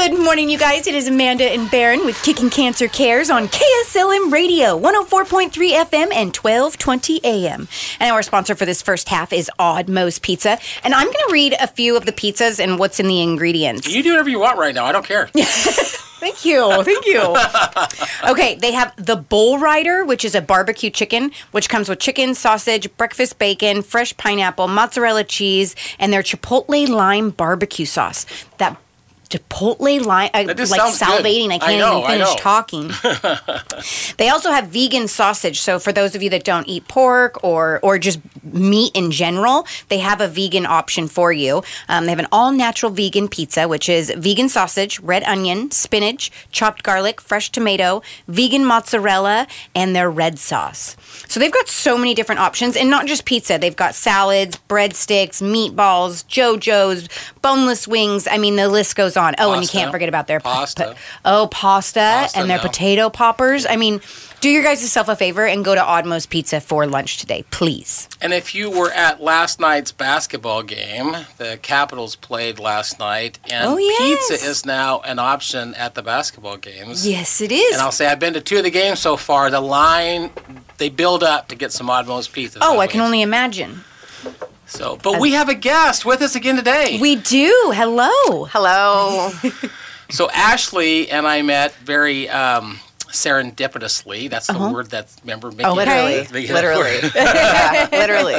Good morning, you guys. It is Amanda and Baron with Kicking Cancer Cares on KSLM Radio, 104.3 FM and 1220 AM. And our sponsor for this first half is Odd Moe's Pizza. And I'm going to read a few of the pizzas and what's in the ingredients. You do whatever you want right now. I don't care. Thank you. Thank you. Okay, they have the Bull Rider, which is a barbecue chicken, which comes with chicken, sausage, breakfast bacon, fresh pineapple, mozzarella cheese, and their chipotle lime barbecue sauce. That Chipotle lime, like salivating. Good. I can't even finish talking. They also have vegan sausage. So for those of you that don't eat pork or just meat in general, they have a vegan option for you. They have an all-natural vegan pizza, which is vegan sausage, red onion, spinach, chopped garlic, fresh tomato, vegan mozzarella, and their red sauce. So they've got so many different options, and not just pizza. They've got salads, breadsticks, meatballs, JoJo's, boneless wings. I mean, the list goes on. Oh, and you can't forget about their pasta. Pasta and their potato poppers. I mean, do your guys yourself a favor and go to Odd Moe's Pizza for lunch today, please. And if you were at last night's basketball game, the Capitals played last night, and pizza is now an option at the basketball games. Yes, it is. And I'll say I've been to 2 of the games so far. The line, they build up to get some Odd Moe's Pizza. Oh, I can only imagine. So, but we have a guest with us again today. We do. Hello. Hello. So Ashley and I met very serendipitously. That's the word that's, remember? Literally. Yeah, literally.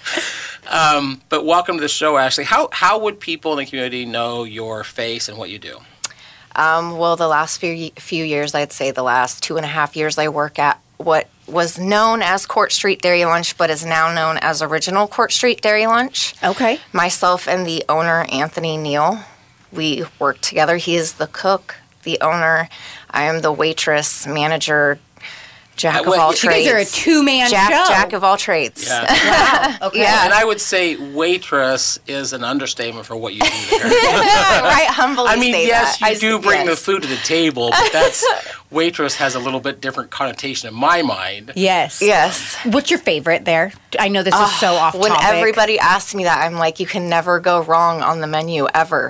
But welcome to the show, Ashley. How would people in the community know your face and what you do? Well, the last few years, I'd say the last 2.5 years, I work at what was known as Court Street Dairy Lunch, but is now known as Original Court Street Dairy Lunch. Okay. Myself and the owner, Anthony Neal, we work together. He is the cook, the owner. I am the waitress, manager, jack of all trades. You guys are a two-man show. Jack of all trades. Yeah. Wow. Okay. Yeah. And I would say waitress is an understatement for what you do there. Right, humbly I mean, say yes, that. you do bring the food to the table, but that's waitress has a little bit different connotation in my mind. Yes. Yes. What's your favorite there? I know this is so off topic. When everybody asks me that, I'm like, you can never go wrong on the menu ever.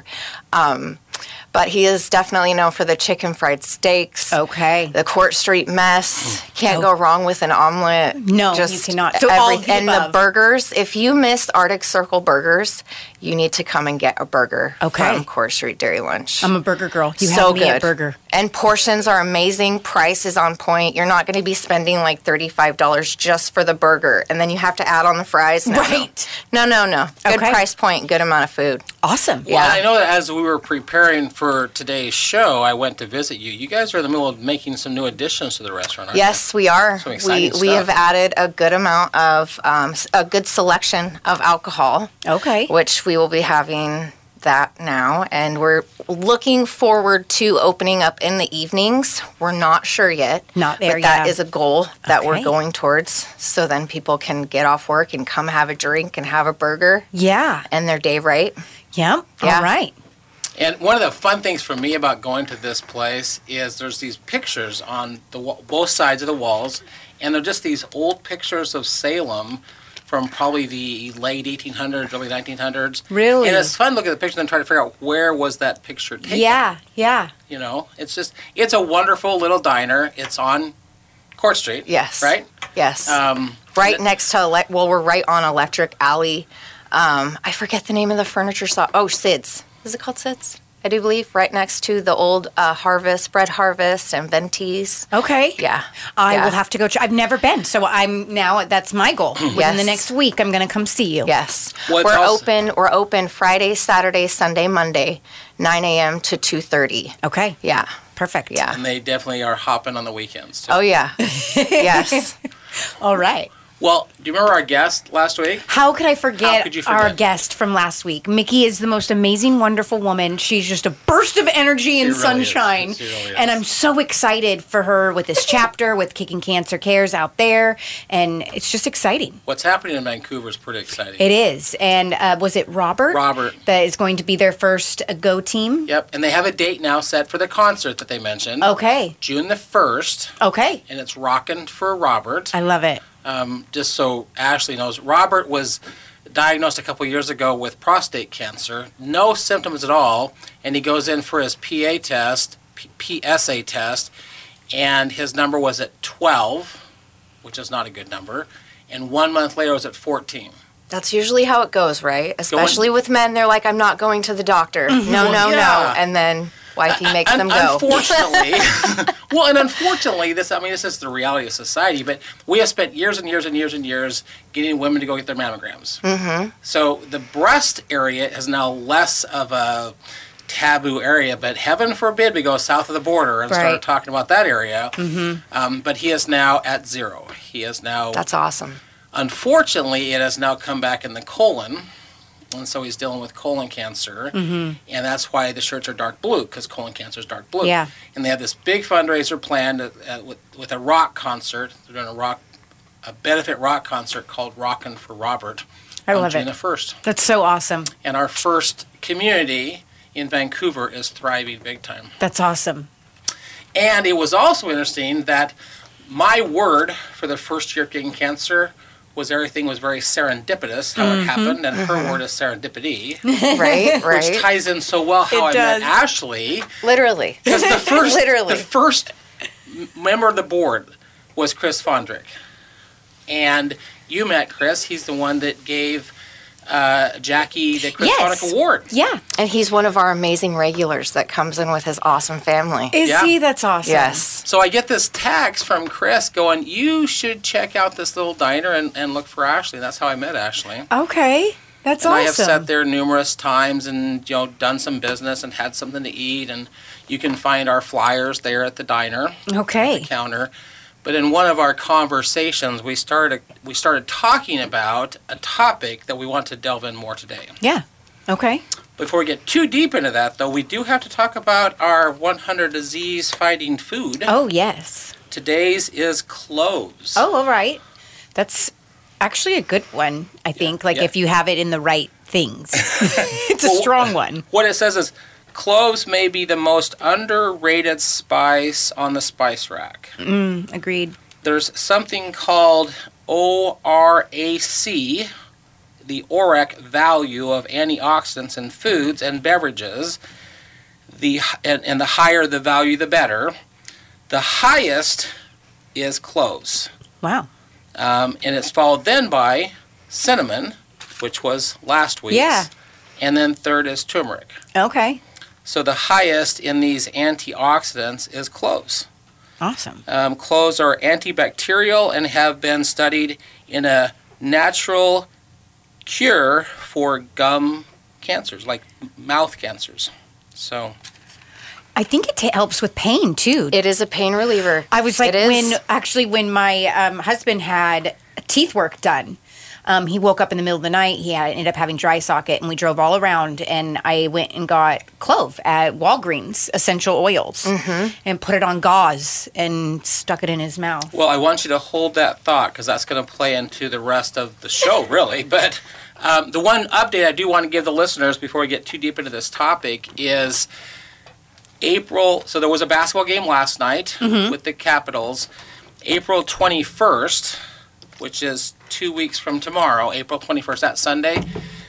But he is definitely known for the chicken fried steaks. Okay. The Court Street mess. Can't go wrong with an omelet. No, you cannot. So all of the and above. the burgers. If you missed Arctic Circle burgers, you need to come and get a burger from Court Street Dairy Lunch. I'm a burger girl. You so have me good. at burger. And portions are amazing. Price is on point. You're not going to be spending like $35 just for the burger. And then you have to add on the fries. No. Right. No. Good price point, good amount of food. Awesome. Well, I know that as we were preparing for today's show, I went to visit you. You guys are in the middle of making some new additions to the restaurant, aren't you? Yes, we are. Some exciting We have stuff. added a good amount of, a good selection of alcohol. Okay. Which we will be having that now. And we're looking forward to opening up in the evenings. We're not sure yet. Not there but yet. that is a goal that we're Okay. going towards. So then people can get off work and come have a drink and have a burger. Yeah. And their day right. Yeah. Yeah. All right. And one of the fun things for me about going to this place is there's these pictures on both sides of the walls, and they're just these old pictures of Salem from probably the late 1800s, early 1900s. Really? And it's fun looking at the picture and trying to figure out where was that picture taken. Yeah. You know, it's a wonderful little diner. It's on Court Street. Yes. Right? Yes. Right next to, we're right on Electric Alley. I forget the name of the furniture shop. Oh, Sid's. Is it called Sid's? I do believe, right next to the old Bread Harvest and Vente's. Okay. Yeah. I will have to go. I've never been, so that's my goal. Within the next week, I'm going to come see you. Yes. Well, We're open Friday, Saturday, Sunday, Monday, 9 a.m. to 2:30. Okay. Yeah. Perfect. Yeah. And they definitely are hopping on the weekends, too. Oh, yeah. Yes. All right. Well, do you remember our guest last week? How could I forget, How could you forget? our guest from last week? Mickey is the most amazing, wonderful woman. She's just a burst of energy and She really sunshine. is. She really is. And I'm so excited for her with this chapter, with Kicking Cancer Cares out there. And it's just exciting. What's happening in Vancouver is pretty exciting. It is. And was it Robert? Robert. That is going to be their first Go team? Yep, and they have a date now set for the concert that they mentioned. Okay. June the 1st, Okay. and it's Rockin' for Robert. I love it. Just so Ashley knows, Robert was diagnosed a couple years ago with prostate cancer, no symptoms at all, and he goes in for his PSA test, and his number was at 12, which is not a good number, and 1 month later it was at 14. That's usually how it goes, right? Especially with men, they're like, I'm not going to the doctor. No, no. And then wifey makes them go. Unfortunately, unfortunately, this is the reality of society, but we have spent years and years and years and years getting women to go get their mammograms. Mm-hmm. So the breast area is now less of a taboo area, but heaven forbid we go south of the border and start talking about that area. Mm-hmm. But he is now at 0. He is now... That's awesome. Unfortunately, it has now come back in the colon, and so he's dealing with colon cancer, and that's why the shirts are dark blue, because colon cancer is dark blue. Yeah. And they have this big fundraiser planned with a rock concert. They're doing a benefit rock concert called Rockin' for Robert. I love June it. the 1st. That's so awesome. And our first community in Vancouver is thriving big time. That's awesome. And it was also interesting that my word for the first year of getting cancer was everything was very serendipitous, how it happened, and her word is serendipity. Right. Which ties in so well how I met Ashley. Literally. Because the first member of the board was Chris Fondrick. And you met Chris. He's the one that gave Jackie the Chris Fondrick Award. Yeah. And he's one of our amazing regulars that comes in with his awesome family. Is he? That's awesome. Yes. So I get this text from Chris going, you should check out this little diner and look for Ashley. That's how I met Ashley. Okay. That's and awesome. I have sat there numerous times and done some business and had something to eat. And you can find our flyers there at the diner. Okay. At the counter. But in one of our conversations, we started talking about a topic that we want to delve in more today. Yeah. Okay. Before we get too deep into that, though, we do have to talk about our 100 disease-fighting food. Oh, yes. Today's is cloves. Oh, all right. That's actually a good one, I think, if you have it in the right things. It's a strong one. What it says is, cloves may be the most underrated spice on the spice rack. Agreed. There's something called ORAC, the ORAC value of antioxidants in foods and beverages. And the higher the value, the better. The highest is cloves. Wow. And it's followed then by cinnamon, which was last week's. Yeah. And then third is turmeric. Okay. So the highest in these antioxidants is cloves. Awesome. Cloves are antibacterial and have been studied in a natural cure for gum cancers, like mouth cancers. So I think it helps with pain, too. It is a pain reliever. I was like, when my husband had teeth work done, he woke up in the middle of the night. He ended up having dry socket, and we drove all around. And I went and got clove at Walgreens essential oils and put it on gauze and stuck it in his mouth. Well, I want you to hold that thought because that's going to play into the rest of the show, really. But the one update I do want to give the listeners before we get too deep into this topic is April. So there was a basketball game last night with the Capitals. April 21st, which is 2 weeks from tomorrow, April 21st, that Sunday,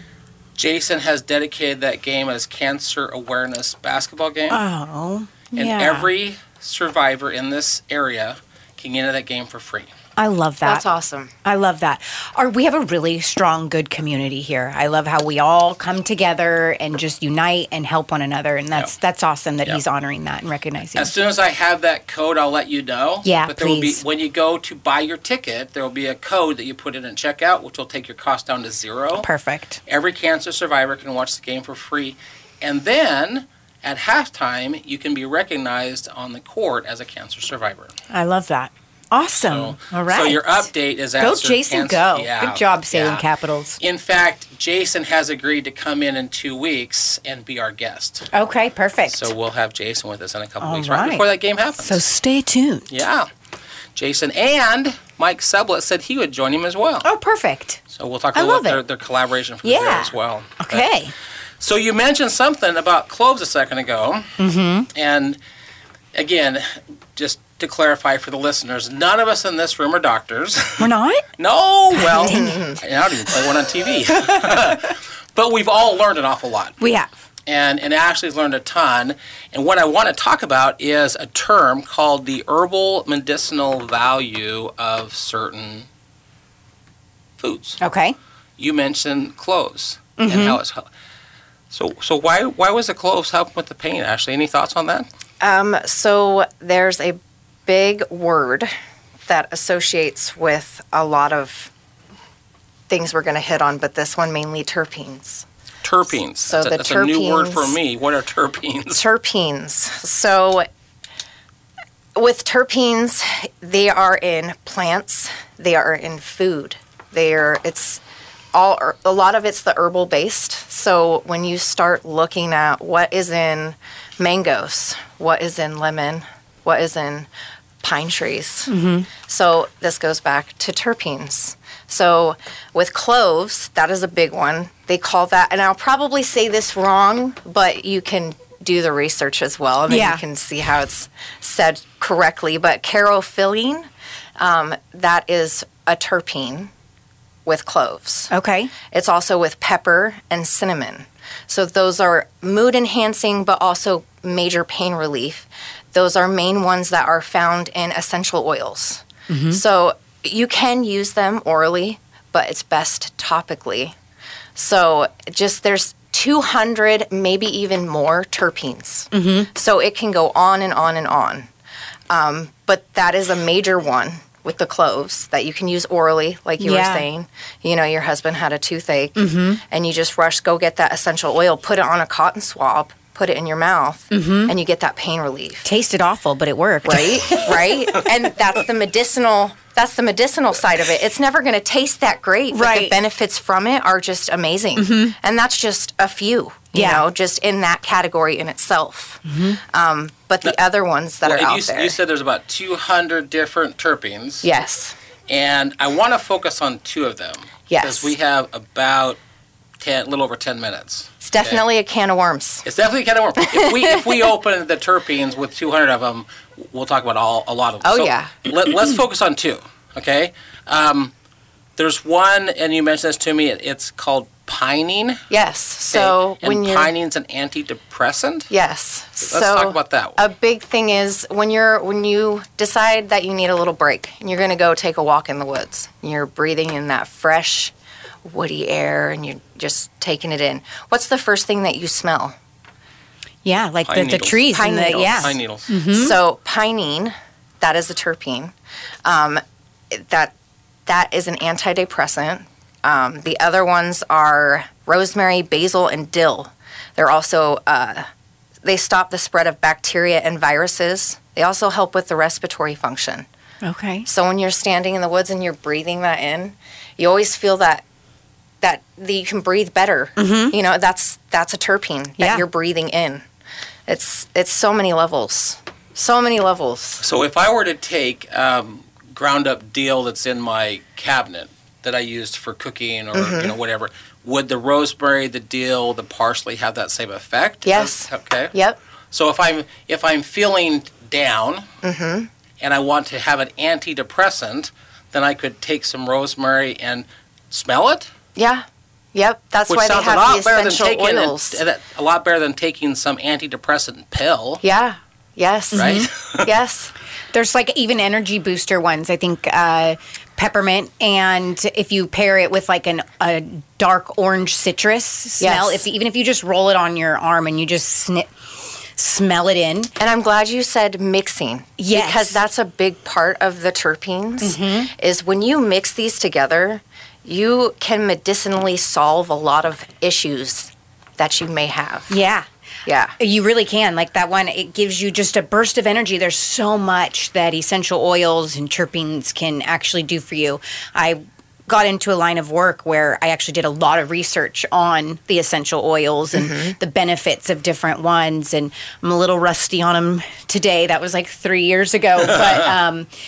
Jason has dedicated that game as Cancer Awareness Basketball Game. Oh, and every survivor in this area can get into that game for free. I love that. That's awesome. I love that. We have a really strong, good community here. I love how we all come together and just unite and help one another. And that's awesome that he's honoring that and recognizing. As soon as I have that code, I'll let you know. Yeah, but there please. will be, when you go to buy your ticket, there will be a code that you put in at checkout, which will take your cost down to $0. Perfect. Every cancer survivor can watch the game for free. And then at halftime, you can be recognized on the court as a cancer survivor. I love that. Awesome. All right. So your update is Go, Jason, go. Yeah, good job, Salem Capitals. In fact, Jason has agreed to come in 2 weeks and be our guest. Okay, perfect. So we'll have Jason with us in a couple weeks, right right before that game happens. So stay tuned. Yeah. Jason and Mike Sublett said he would join him as well. Oh, perfect. So we'll talk a little about their collaboration for the video as well. Okay. But, so you mentioned something about cloves a second ago. Mm-hmm. And again, just to clarify for the listeners, none of us in this room are doctors. We're not? No, well, I don't even play one on TV. But we've all learned an awful lot. We have. And Ashley's learned a ton. And what I want to talk about is a term called the herbal medicinal value of certain foods. Okay. You mentioned cloves and how it's so why was the cloves helping with the pain, Ashley? Any thoughts on that? So there's a big word that associates with a lot of things we're going to hit on, but this one mainly terpenes. Terpenes. So that's a new word for me. What are terpenes? Terpenes. So with terpenes, they are in plants. They are in food. A lot of it's the herbal based. So when you start looking at what is in mangoes, what is in lemon, what is in pine trees. So this goes back to terpenes. So with cloves, that is a big one. They call that, and I'll probably say this wrong, but you can do the research as well, and then you can see how it's said correctly. But caryophyllene, that is a terpene with cloves. Okay. It's also with pepper and cinnamon. So those are mood enhancing, but also major pain relief. Those are main ones that are found in essential oils. So you can use them orally, but it's best topically. So just there's 200, maybe even more terpenes. So it can go on and on and on. But that is a major one with the cloves that you can use orally, like you were saying. You know, your husband had a toothache, and you just go get that essential oil, put it on a cotton swab, put it in your mouth, and you get that pain relief. Tasted awful, but it worked. Right? Right? And that's the medicinal side of it. It's never going to taste that great, but the benefits from it are just amazing. And that's just a few, you know, just in that category in itself. But the other ones that are out there. You said there's about 200 different terpenes. Yes. And I want to focus on two of them. Yes. Because we have about a little over 10 minutes. It's definitely a can of worms. It's definitely a can of worms. If we open the terpenes with 200 of them, we'll talk about a lot of them. Oh, so yeah. Let's focus on two, okay? There's one, and you mentioned this to me, it's called pinene. Yes. So and pinene's an antidepressant? Yes. Let's talk about that one. A big thing is when you decide that you need a little break and you're going to go take a walk in the woods, you're breathing in that fresh, woody air and you're just taking it in. What's the first thing that you smell? Yeah, like the trees. Pine needles. Pine needles. So pinene, that is a terpene. That is an antidepressant. The other ones are rosemary, basil, and dill. They're also, they stop the spread of bacteria and viruses. They also help with the respiratory function. Okay. So when you're standing in the woods and you're breathing that in, you always feel that you can breathe better. You know, that's a terpene that you're breathing in. It's so many levels. So many levels. So if I were to take ground up dill that's in my cabinet that I used for cooking or whatever, would the rosemary, the dill, the parsley have that same effect? Yes. Okay. Yep. So if I'm feeling down and I want to have an antidepressant, then I could take some rosemary and smell it? Yeah. Yep. That's why they have the essential oils. A lot better than taking some antidepressant pill. Yeah. Yes. Right? Yes. There's like even energy booster ones. I think peppermint, and if you pair it with like a dark orange citrus smell, even if you just roll it on your arm and you just smell it in. And I'm glad you said mixing. Yes. Because that's a big part of the terpenes, is when you mix these together, you can medicinally solve a lot of issues that you may have. Yeah. Yeah. You really can. Like that one, it gives you just a burst of energy. There's so much that essential oils and terpenes can actually do for you. I got into a line of work where I actually did a lot of research on the essential oils and the benefits of different ones. And I'm a little rusty on them today. That was like 3 years ago. But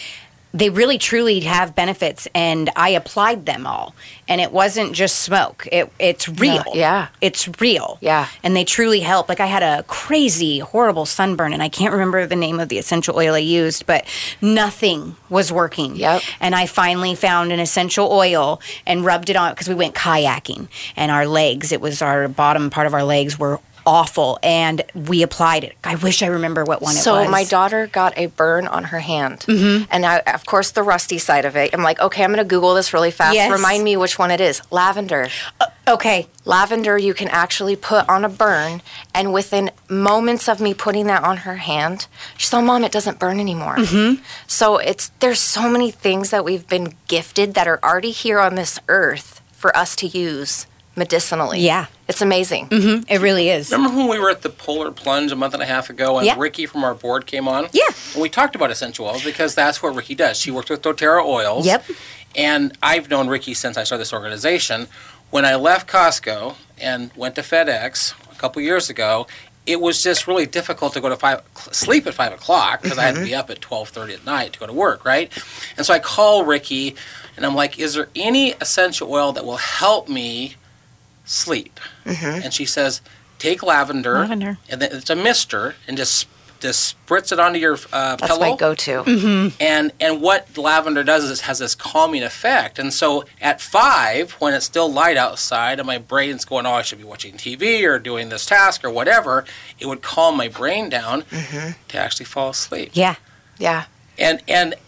they really truly have benefits, and I applied them all, and it wasn't just smoke. It's real. No, yeah. It's real. Yeah. And they truly help. Like, I had a crazy, horrible sunburn, and I can't remember the name of the essential oil I used, but nothing was working. Yep. And I finally found an essential oil and rubbed it on, because we went kayaking, and our legs, it was our bottom part of our legs were awful, and we applied it. I wish I remember what one it was. So my daughter got a burn on her hand, and I, of course, the rusty side of it. I'm like, okay, I'm going to Google this really fast. Yes. Remind me which one it is. Lavender. Okay. Lavender you can actually put on a burn, and within moments of me putting that on her hand, she's like, Mom, it doesn't burn anymore. So there's so many things that we've been gifted that are already here on this earth for us to use medicinally. Yeah. It's amazing. It really is. Remember when we were at the Polar Plunge a month and a half ago, and Yeah. Ricky from our board came on? Yeah. And we talked about essential oils, because that's what Ricky does. She worked with doTERRA oils. Yep. And I've known Ricky since I started this organization. When I left Costco and went to FedEx a couple years ago, it was just really difficult to go to sleep at 5 o'clock, because I had to be up at 12:30 at night to go to work, right? And so I call Ricky, and I'm like, is there any essential oil that will help me sleep? And she says, take lavender, Lavender. and then it's a mister, and just spritz it onto your That's pillow. my go-to. And what lavender does is it has this calming effect. And so at 5, when it's still light outside and my brain's going, oh, I should be watching TV or doing this task or whatever, it would calm my brain down to actually fall asleep. Yeah. Yeah. And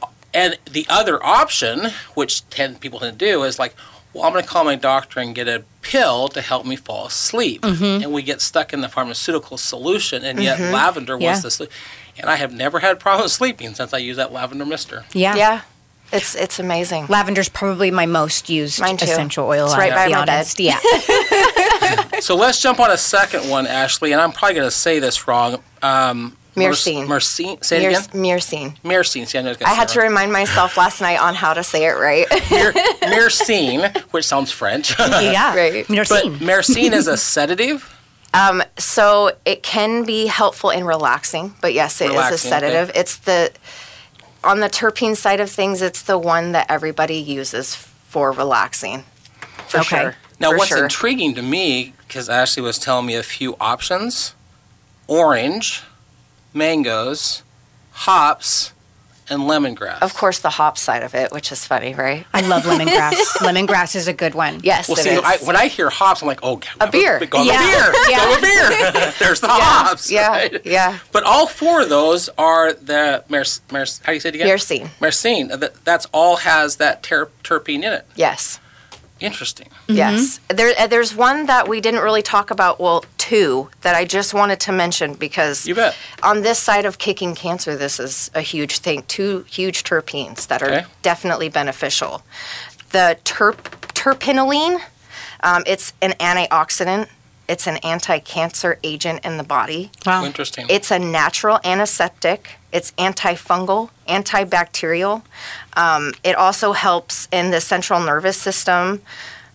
the other option, which people tend to do, is like, well, I'm going to call my doctor and get a pill to help me fall asleep. And we get stuck in the pharmaceutical solution, and yet lavender Yeah. was the sleep. And I have never had problems sleeping since I used that lavender mister. Yeah. Yeah. It's amazing. Lavender's probably my most used Mine too. essential oil. It's right I'll by be my bed. honest. Yeah. So let's jump on a second one, Ashley, and I'm probably going to say this wrong. Myrcene. Myrcene. Say it again. Myrcene. Myrcene. See, I had to remind myself last night on how to say it right. Myrcene, which sounds French. Yeah. Right. But myrcene is a sedative. So it can be helpful in relaxing, but yes, it is a Relaxing, sedative. okay. It's on the terpene side of things, it's the one that everybody uses for relaxing. For Okay. sure. Now, For what's sure. intriguing to me, because Ashley was telling me a few options: orange, mangoes, hops, and lemongrass. Of course, the hop side of it, which is funny, right? I love lemongrass. Lemongrass is a good one. Yes, Well, it see, is. when I hear hops, I'm like, oh, A beer. Go Yeah. beer. Yeah. Go beer. There's the hops. yeah, right? yeah. But all 4 of those are the how do you say it again? Myrcene. Myrcene. That's all has that terpene in it. Yes. Interesting. Yes. There's one that we didn't really talk about, well, 2 that I just wanted to mention because You bet. on this side of kicking cancer, this is a huge thing. 2 huge terpenes that are Okay. definitely beneficial. The terpinolene, it's an antioxidant. It's an anti-cancer agent in the body. Wow. Interesting. It's a natural antiseptic. It's antifungal, antibacterial. It also helps in the central nervous system.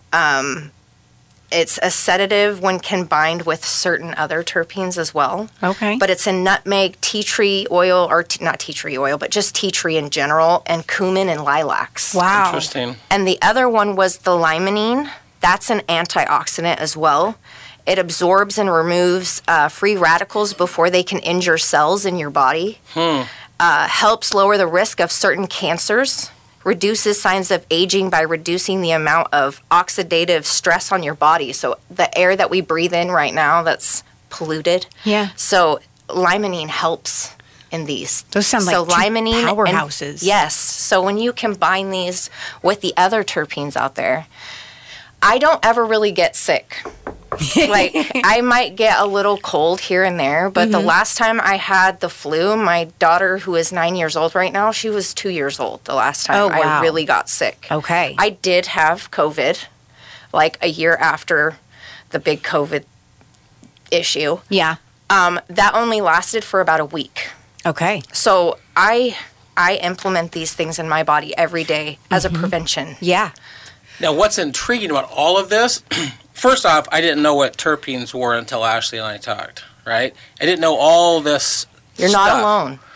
It's a sedative when combined with certain other terpenes as well. Okay. But it's in nutmeg, tea tree oil, or not tea tree oil, but just tea tree in general, and cumin and lilacs. Wow. Interesting. And the other one was the limonene. That's an antioxidant as well. It absorbs and removes free radicals before they can injure cells in your body. Helps lower the risk of certain cancers. Reduces signs of aging by reducing the amount of oxidative stress on your body. So the air that we breathe in right now that's polluted. Yeah. So limonene helps in these. Those sound like two limonene and- powerhouses. yes. So when you combine these with the other terpenes out there, I don't ever really get sick. Like, I might get a little cold here and there, but the last time I had the flu, my daughter, who is 9 years old right now, she was 2 years old the last time Oh, wow. I really got sick. Okay. I did have COVID, like a year after the big COVID issue. Yeah. That only lasted for about a week. Okay. So I implement these things in my body every day as a prevention. Yeah. Now, what's intriguing about all of this, first off, I didn't know what terpenes were until Ashley and I talked, right? I didn't know all this You're stuff. not alone.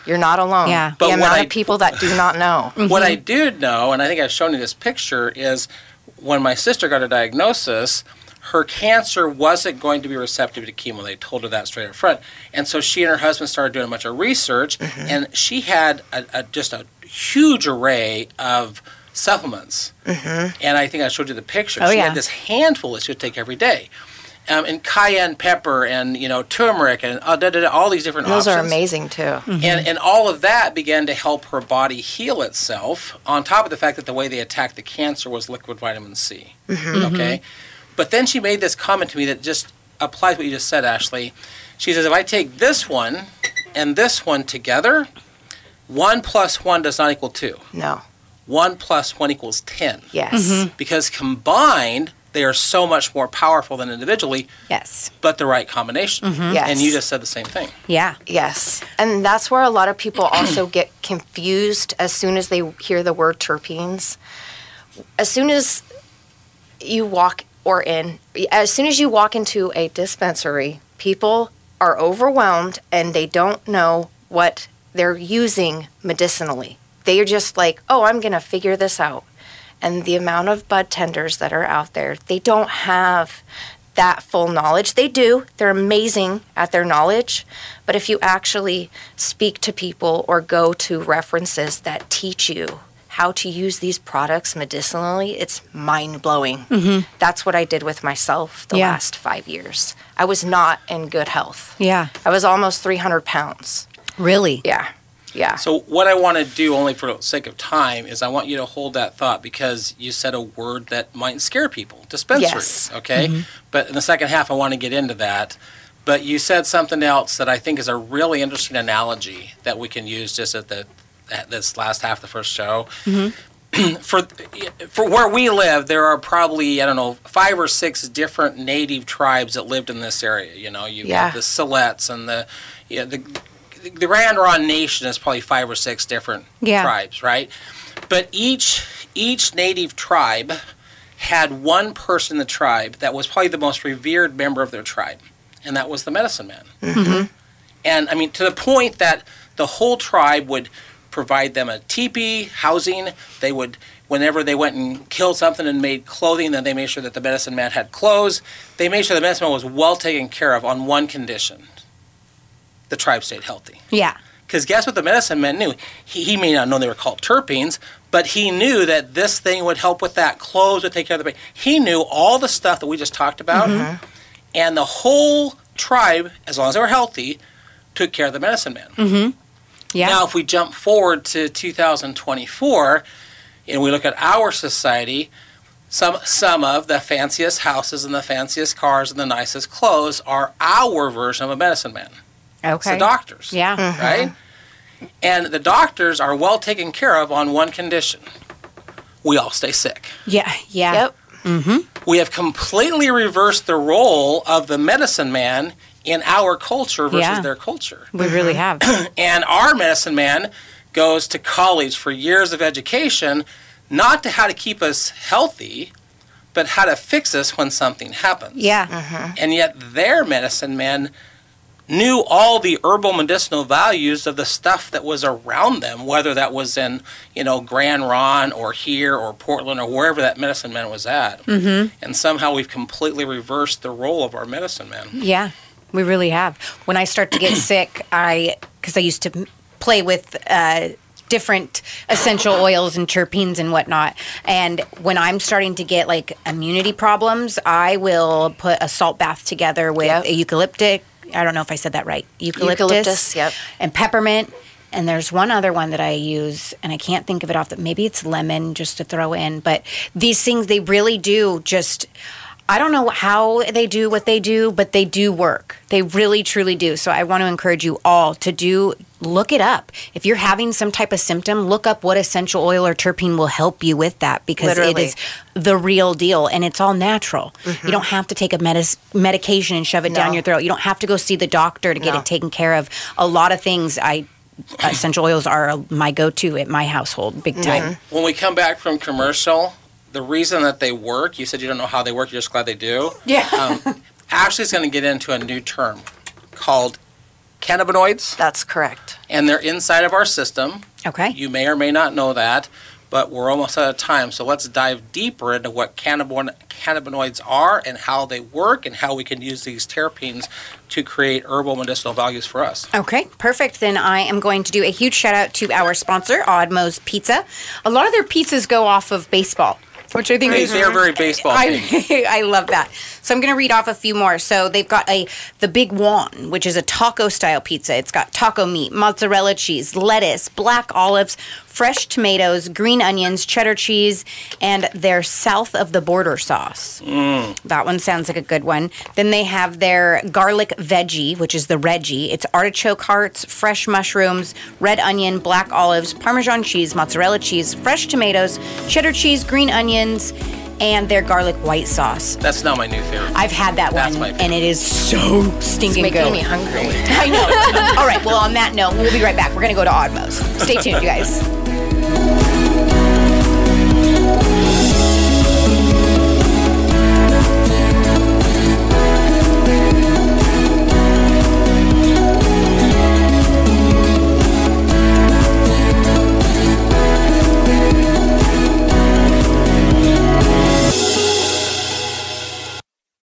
You're not alone. Yeah. But The what amount I- of people that do not know. What I do know, and I think I've shown you this picture, is when my sister got a diagnosis, her cancer wasn't going to be receptive to chemo. They told her that straight up front. And so she and her husband started doing a bunch of research, and she had just a huge array of supplements. And I think I showed you the picture. Oh, she yeah. had this handful that she would take every day. And cayenne pepper and, turmeric and all these different Those options. are amazing too. And all of that began to help her body heal itself, on top of the fact that the way they attacked the cancer was liquid vitamin C. Okay? But then she made this comment to me that just applies what you just said, Ashley. She says, if I take this one and this one together, 1 + 1 does not equal 2. No. 1 + 1 equals 10. Yes. Because combined, they are so much more powerful than individually, Yes. but the right combination. Yes. And you just said the same thing. Yeah. Yes. And that's where a lot of people also get confused as soon as they hear the word terpenes. As soon as you walk into a dispensary, people are overwhelmed and they don't know what they're using medicinally. They are just like, oh, I'm going to figure this out. And the amount of bud tenders that are out there, they don't have that full knowledge. They do. They're amazing at their knowledge. But if you actually speak to people or go to references that teach you how to use these products medicinally, it's mind-blowing. That's what I did with myself the Yeah. last 5 years. I was not in good health. Yeah. I was almost 300 pounds. Really? Yeah. Yeah. So what I want to do, only for the sake of time, is I want you to hold that thought, because you said a word that might scare people, dispensaries, Yes. okay? But in the second half, I want to get into that. But you said something else that I think is a really interesting analogy that we can use just at this last half of the first show. For where we live, there are probably, 5 or 6 different native tribes that lived in this area. You've got the Siletz and the Grand Ronde Nation is probably 5 or 6 different tribes, right? But each native tribe had one person in the tribe that was probably the most revered member of their tribe, and that was the medicine man. And I mean, to the point that the whole tribe would provide them a teepee, housing. They would, whenever they went and killed something and made clothing, then they made sure that the medicine man had clothes. They made sure the medicine man was well taken care of on one condition: the tribe stayed healthy. Yeah. Because guess what the medicine man knew? He may not know they were called terpenes, but he knew that this thing would help with that, clothes would take care of the baby. He knew all the stuff that we just talked about, and the whole tribe, as long as they were healthy, took care of the medicine man. Yeah. Now, if we jump forward to 2024, and we look at our society, some of the fanciest houses and the fanciest cars and the nicest clothes are our version of a medicine man. It's Okay. the doctors. Yeah. Right? And the doctors are well taken care of on one condition: we all stay sick. Yeah. Yeah. Yep. We have completely reversed the role of the medicine man in our culture versus their culture. We really have. And our medicine man goes to college for years of education, not to how to keep us healthy, but how to fix us when something happens. Yeah. And yet their medicine man knew all the herbal medicinal values of the stuff that was around them, whether that was in, Grand Ronde or here or Portland or wherever that medicine man was at. And somehow we've completely reversed the role of our medicine man. Yeah. We really have. When I start to get sick, because I used to play with different essential oils and terpenes and whatnot. And when I'm starting to get like immunity problems, I will put a salt bath together with a eucalyptic. I don't know if I said that right. Eucalyptus, yep. And peppermint. And there's one other one that I use, and I can't think of it off the, maybe it's lemon just to throw in. But these things, they really do just, I don't know how they do what they do, but they do work. They really, truly do. So I want to encourage you all to look it up. If you're having some type of symptom, look up what essential oil or terpene will help you with that, because it is the real deal, and it's all natural. You don't have to take a medication and shove it down your throat. You don't have to go see the doctor to get it taken care of. A lot of things, essential oils are my go-to at my household, big time. When we come back from commercial, the reason that they work, you said you don't know how they work, you're just glad they do. Yeah. Ashley's going to get into a new term called cannabinoids, That's correct. and they're inside of our system. Okay. You may or may not know that, but we're almost out of time. So let's dive deeper into what cannabinoids are and how they work and how we can use these terpenes to create herbal medicinal values for us. Okay, perfect. Then I am going to do a huge shout out to our sponsor, Oddmo's Pizza. A lot of their pizzas go off of baseball, which I think is They are very baseball themed. I love that. So I'm going to read off a few more. So they've got the Big Juan, which is a taco style pizza. It's got taco meat, mozzarella cheese, lettuce, black olives, fresh tomatoes, green onions, cheddar cheese, and their south of the border sauce. That one sounds like a good one. Then they have their garlic veggie, which is the Reggie. It's artichoke hearts, fresh mushrooms, red onion, black olives, Parmesan cheese, mozzarella cheese, fresh tomatoes, cheddar cheese, green onions, and their garlic white sauce. That's now my new favorite. I've had that That's one, my favorite. and it is so stinking It's making good. me hungry. I know. All right, well, on that note, we'll be right back. We're going to go to Oddmo's. Stay tuned, you guys.